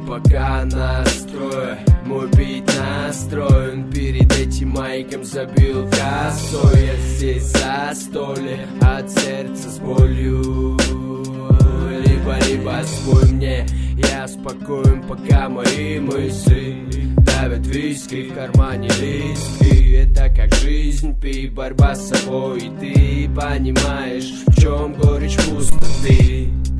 пока настрой. Мой бит настроен, перед этим майком забил косой. Я здесь за столе, от сердца с болью. Либо спой мне, я спокоен, пока мои мысли давят виски, в кармане листки. Это как жизнь, пей, борьба с собой. И ты понимаешь, в чем горечь пустоты.